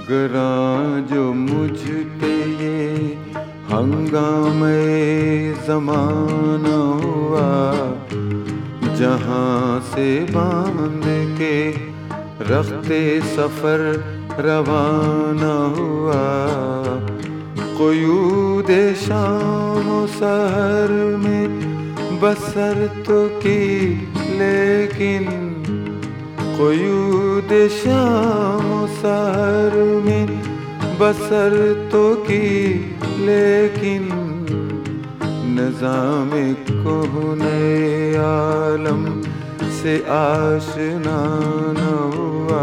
गरां जो मुझ पे ये हंगामे ज़माना हुआ, जहाँ से बांध के रखते सफ़र रवाना हुआ। क़ुयूद शाम व सहर में बसर तो की, लेकिन क़ुयूद शाम व सहर में बसर तो की, लेकिन निज़ामे कोहने आलम से आशना न हुआ।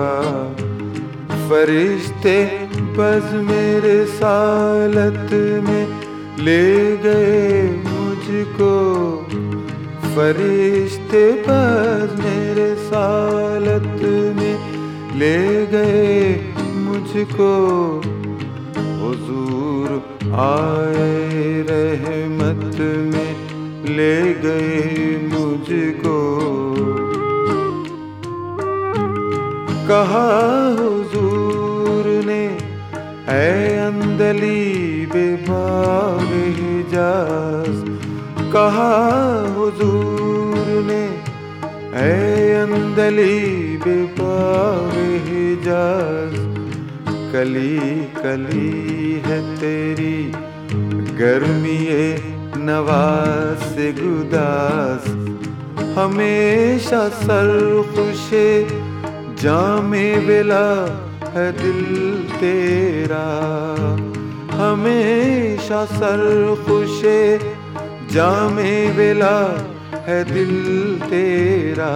फरिश्ते बज़ मेरे सालत में ले गए मुझको, फरिश्ते बज़ मेरे सालत में ले गए मुझको। हुजूर आए रहमत में ले गए मुझको। कहा हुजूर ने ऐ अंदली बेबाग हिजाज, कहा हुजूर ने ऐ अंदली बेबाग हिजाज। कली कली है तेरी गर्मी-ए नवाज़ से गुदास, हमेशा सरख़ुशे जामे विला है दिल तेरा, हमेशा सरख़ुशे जामे विला है दिल तेरा।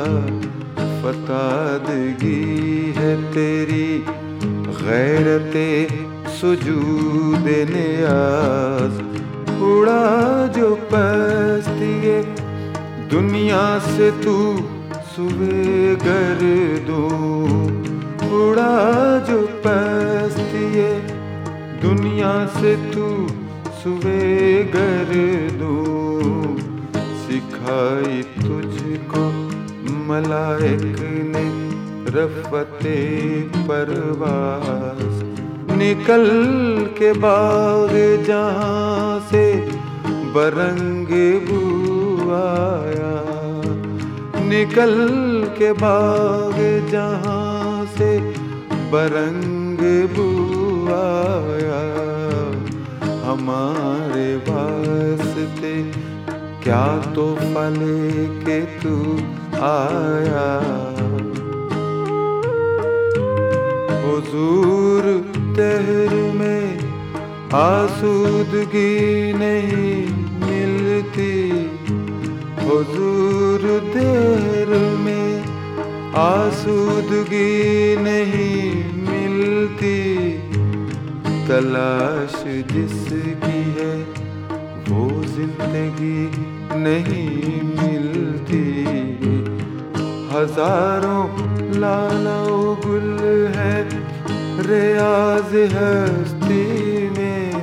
फ़तादगी है तेरी गैरते सुजूद नियाज़, उड़ा जो पस्तिए दुनिया से तू सुबह गर्दूं, उड़ा जो पस्तिए दुनिया से तू सुबह गर्दूं। सिखाई तुझको मलाइक ने रफ़ते परवाज़, निकल के बाग जहाँ से बरंगे बू आया, निकल के बाग जहाँ से बरंगे बू आया। हमारे वास्ते क्या तोहफ़ा लेके तू आया। हुजूर दहर में आसूदगी नहीं मिलती, हुजूर दहर में आसूदगी नहीं मिलती। तलाश जिसकी है वो जिंदगी नहीं मिलती। हजारों लालो गुल है रियाज़ हस्ती में,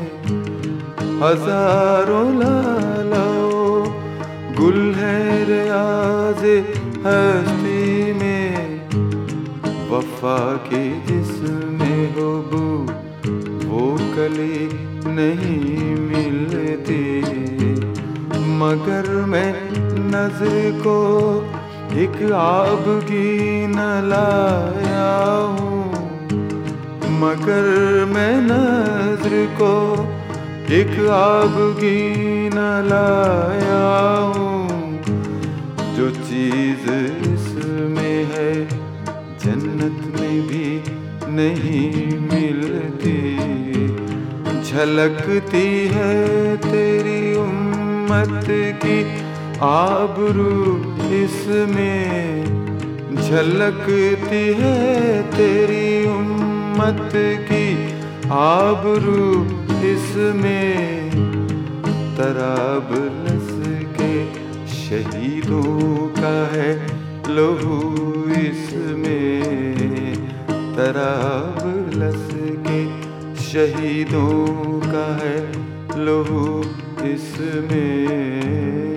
हजारों लालो गुल है रियाज़ हस्ती में। वफ़ा की जिसमें हो बू वो कली नहीं मिलती, मगर मैं नज़र को एक आबगी न लाया हूँ, मगर मैं नज़र को एक आबगी न लाया हूँ। जो चीज़ इसमें है जन्नत में भी नहीं मिलती। झलकती है तेरी उम्मत की आबरू इसमें, झलकती है तेरी उम्मत की आबरू इसमें। तराबलस के शहीदों का है लहू इसमें, तराबलस के शहीदों का है लहू इसमें।